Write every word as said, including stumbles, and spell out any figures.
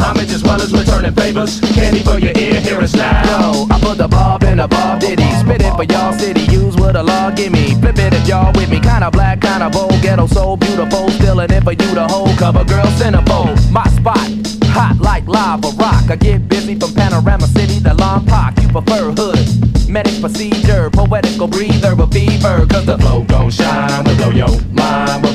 homage as well as returning favors. Candy for your ear, hear us now. Yo, I put the bob in a bob diddy. Spit it for y'all city, use what a law give me. Flip it if y'all with me, kinda black, kinda bold. Ghetto so beautiful, still in it for you to hold. Cover girl centerfold, my spot, hot like lava rock. I get busy from Panorama City to Lompoc. You prefer hood, medic procedure, poetical breather, a fever. Cause the flow gon' shine, will blow your mind.